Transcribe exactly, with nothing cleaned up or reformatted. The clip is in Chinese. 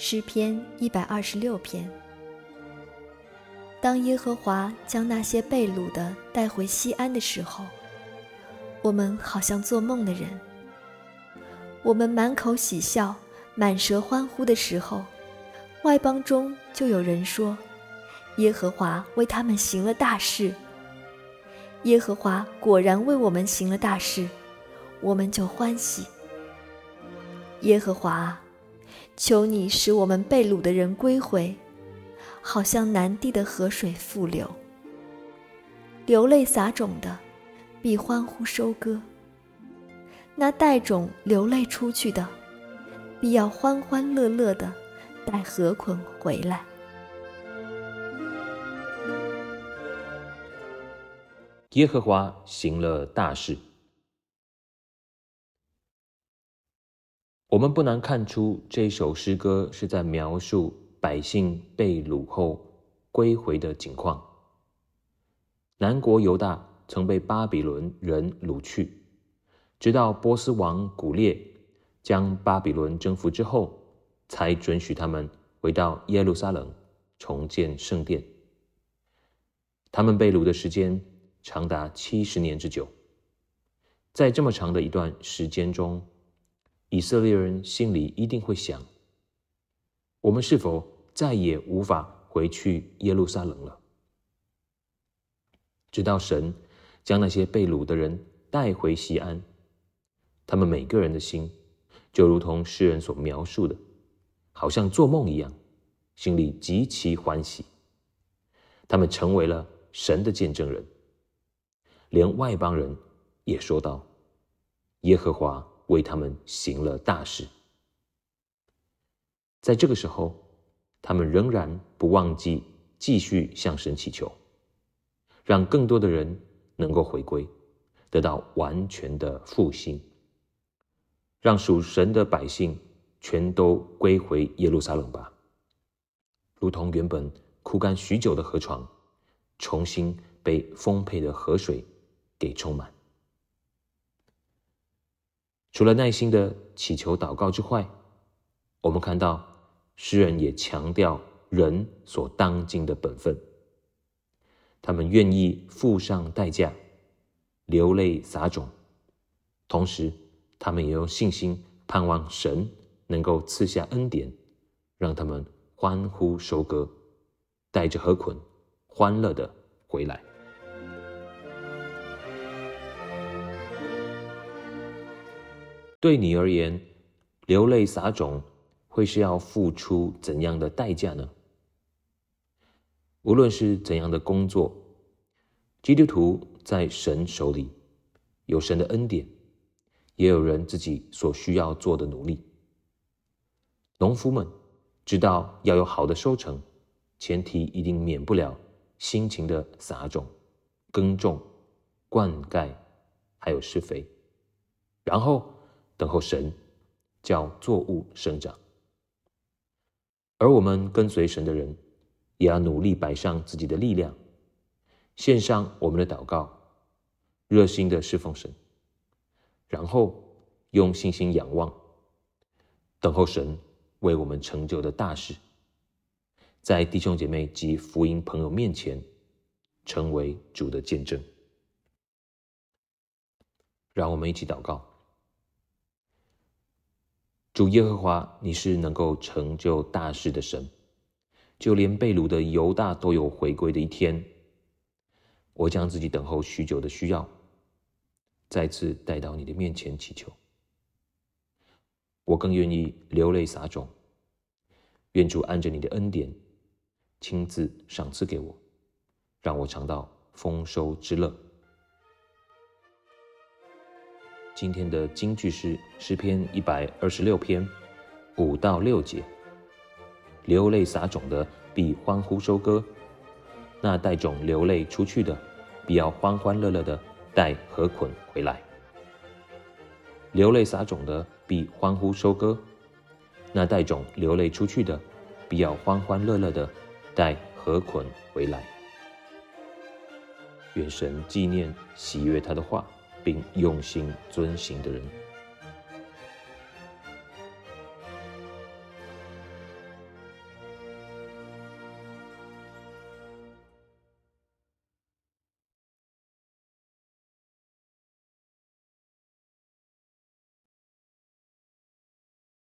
诗篇一百二十六篇。当耶和华将那些被掳的带回西安的时候，我们好像做梦的人。我们满口喜笑，满舌欢呼的时候，外邦中就有人说，耶和华为他们行了大事。耶和华果然为我们行了大事，我们就欢喜。耶和华啊，求你使我们被掳的人归回，好像南地的河水复流。流泪撒种的必欢呼收割，那带种流泪出去的必要欢欢乐乐地带禾捆回来。 耶和华行了大事。我们不难看出，这首诗歌是在描述百姓被掳后归回的景况。南国犹大曾被巴比伦人掳去，直到波斯王古列将巴比伦征服之后，才准许他们回到耶路撒冷重建圣殿。他们被掳的时间长达七十年之久。在这么长的一段时间中，以色列人心里一定会想，我们是否再也无法回去耶路撒冷了？直到神将那些被掳的人带回西安，他们每个人的心就如同诗人所描述的，好像做梦一样，心里极其欢喜。他们成为了神的见证人。连外邦人也说道，耶和华为他们行了大事。在这个时候，他们仍然不忘记继续向神祈求，让更多的人能够回归，得到完全的复兴，让属神的百姓全都归回耶路撒冷吧，如同原本枯干许久的河床，重新被丰沛的河水给充满。除了耐心的祈求祷告之外，我们看到诗人也强调人所当尽的本分。他们愿意付上代价，流泪撒种，同时他们也用信心盼望神能够赐下恩典，让他们欢呼收割，带着禾捆欢乐地回来。对你而言，流泪撒种会是要付出怎样的代价呢？无论是怎样的工作，基督徒在神手里，有神的恩典，也有人自己所需要做的努力。农夫们知道要有好的收成，前提一定免不了辛勤的撒种、耕种、灌溉，还有施肥，然后等候神叫作物生长。而我们跟随神的人，也要努力摆上自己的力量，献上我们的祷告，热心的侍奉神，然后用信心仰望，等候神为我们成就的大事，在弟兄姐妹及福音朋友面前成为主的见证。让我们一起祷告。主耶和华，你是能够成就大事的神，就连被掳的犹大都有回归的一天。我将自己等候许久的需要再次带到你的面前祈求。我更愿意流泪撒种，愿主按着你的恩典亲自赏赐给我，让我尝到丰收之乐。今天的金句是诗篇一百二十六篇五到六节。流泪撒种的必欢呼收割，那带种流泪出去的必要欢欢乐乐的带禾捆回来。流泪撒种的必欢呼收割，那带种流泪出去的必要欢欢乐乐的带禾捆回来。愿神纪念喜悦他的话，并用心遵行的人。